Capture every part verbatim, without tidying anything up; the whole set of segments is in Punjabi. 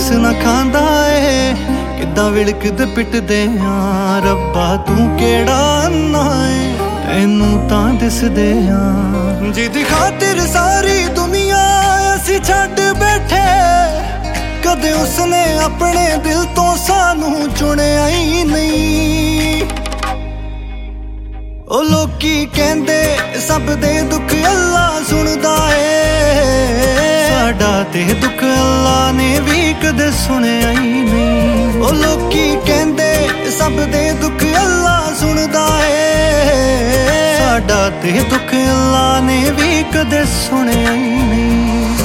ਤਰਸ ਨਾ ਖਾਂਦਾ ਏ ਕਿੱਦਾਂ ਵਿਲਕਦੇ ਪਿੱਟਦੇ ਆ। ਰੱਬਾ ਤੂੰ ਕਿਹੜਾ ਅੰਨਾ ਏ ਤੈਨੂੰ ਤਾਂ ਦਿਸਦੇ ਆ। ਜਿਹਦੀ ਖਾਤਰ ਸਾਰੀ ਦੁਨੀਆ ਅਸੀਂ ਛੱਡ ਬੈਠੇ ਕਦੇ ਉਸਨੇ ਆਪਣੇ ਦਿਲ ਤੋਂ ਸਾਨੂੰ ਚੁਣਿਆ ਹੀ ਨਹੀਂ। ਉਹ ਲੋਕੀ ਕਹਿੰਦੇ ਸਭ ਦੇ ਦੁੱਖ ਅੱਲਾ ਸੁਣਦਾ ਏ ਸਾਡਾ ਤੇ ਦੁੱਖ ਅੱਲਾ ਨੇ ਵੀ ਕਦੇ ਸੁਣਿਆ ਹੀ ਨਹੀਂ। ਉਹ ਲੋਕੀ ਕਹਿੰਦੇ ਸਭ ਦੇ ਦੁੱਖ ਅੱਲਾ ਸੁਣਦਾ ਏ ਸਾਡਾ ਤੇ ਦੁੱਖ ਅੱਲਾ ਨੇ ਵੀ ਕਦੇ ਸੁਣਿਆ ਹੀ ਨਹੀਂ।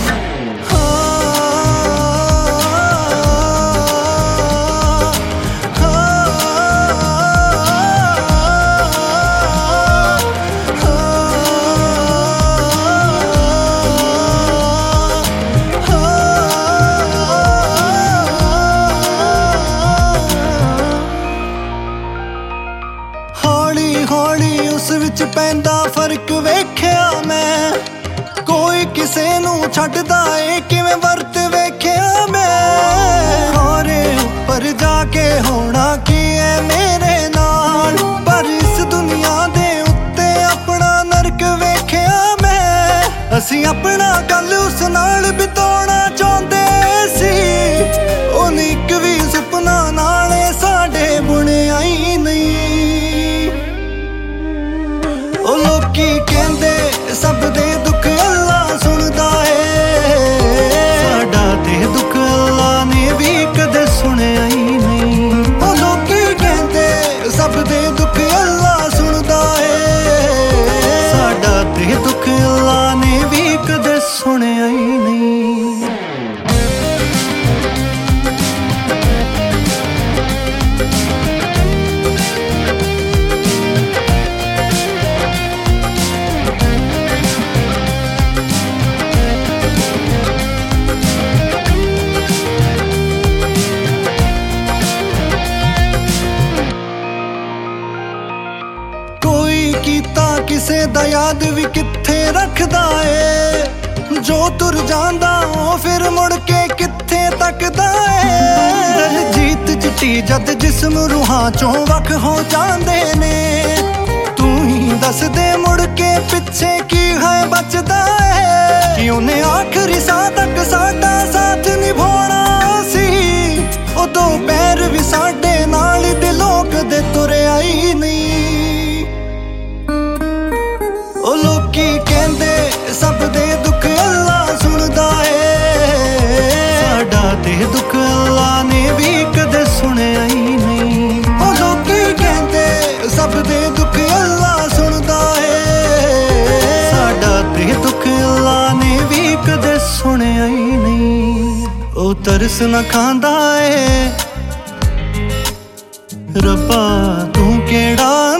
ਹੌਲੀ ਉਸ ਵਿੱਚ ਪੈਂਦਾ ਫਰਕ ਵੇਖਿਆ ਮੈਂ ਕੋਈ ਕਿਸੇ ਨੂੰ ਛੱਡਦਾ ਏ ਕਿਵੇਂ ਵਰਤ ਵੇਖਿਆ ਮੈਂ। ਹੋਰੇ ਉੱਪਰ ਜਾ ਕੇ ਹੋਣਾ ਕੀ ਏ ਮੇਰੇ ਨਾਲ ਪਰ ਇਸ ਦੁਨੀਆ ਦੇ ਉੱਤੇ ਆਪਣਾ ਨਰਕ ਵੇਖਿਆ ਮੈਂ। ਅਸੀਂ ਆਪਣਾ ਕੱਲ ਉਸ ਨਾਲ ਬਿਤਾਉਣਾ ਚਾਹੁੰਦੇ ਸੀ ਉਹਨੇ ਇੱਕ ਵੀ ਸੁਪਨਾ ਨਾਲੇ ਸਾਡੇ ਬੁਣਿਆ ਹੀ ਨਹੀਂ। ਉਹ ਲੋਕੀ ਕਹਿੰਦੇ ਸਭ ਦੇ ਦੁੱਖ ਅੱਲਾ ਸੁਣਦਾ ਏ ਸਾਡਾ ਤੇ ਦੁੱਖ ਅੱਲਾ ਨੇ ਵੀ ਕਦੇ ਸੁਣਿਆ ਹੀ ਨਹੀਂ। ਉਹ ਲੋਕੀ ਕਹਿੰਦੇ ਸਭ ਦੇ ਦੁੱਖ ਅੱਲਾ ਸੁਣਦਾ ਏ ਸਾਡਾ ਤੇ ਦੁੱਖ ਅੱਲਾ ਨੇ ਵੀ ਕਦੇ ਸੁਣਿਆ ਹੀ ਨਹੀਂ। ਕੀਤਾ ਕਿਸੇ ਦਾ ਯਾਦ ਵੀ ਕਿੱਥੇ ਰੱਖਦਾ ਏ ਜੋ ਤੁਰ ਜਾਂਦਾ ਉਹ ਫਿਰ ਮੁੜ ਕੇ ਕਿੱਥੇ ਤੱਕਦਾ ਏ। ਦਲਜੀਤ ਚਿੱਟੀ ਜਦ ਜਿਸਮ ਰੂਹਾਂ ਚੋਂ ਵੱਖ ਹੋ ਜਾਂਦੇ ਨੇ ਤੂੰ ਹੀ ਦੱਸ ਦੇ ਮੁੜ ਕੇ ਪਿੱਛੇ ਕੀ ਹੈ ਬਚਦਾ ਏ। ਕਿ ਉਹਨੇ ਆਖਰੀ ਸਾਹ ਤੱਕ ਸਾਡਾ ਸਾਥ ਨਿਭਾਉਣਾ ਸੀ ਉਦੋਂ ਪੈਰ ਵੀ ਸਾਡੇ ਨਾਲ ਦਿਲੋਂ ਕਦੇ ਤੁਰਿਆ ਹੀ ਨਹੀਂ। ਉਹ ਲੋਕੀ ਕਹਿੰਦੇ ਸਭ ਦੇ ਦੁੱਖ ਅੱਲਾ ਸੁਣਦਾ ਏ ਸਾਡਾ ਤੇ ਦੁੱਖ ਅੱਲਾ ਨੇ ਵੀ ਕਦੇ ਸੁਣਿਆ ਹੀ ਨਹੀਂ। ਉਹ ਲੋਕੀ ਕਹਿੰਦੇ ਸਭ ਦੇ ਦੁੱਖ ਅੱਲਾ ਸੁਣਦਾ ਏ ਸਾਡਾ ਤੇ ਦੁੱਖ ਅੱਲਾ ਨੇ ਵੀ ਕਦੇ ਸੁਣਿਆ ਹੀ ਨਹੀਂ। ਉਹ ਤਰਸ ਨਾ ਖਾਂਦਾ ਏ ਰੱਬਾ ਤੂੰ ਕਿਹੜਾ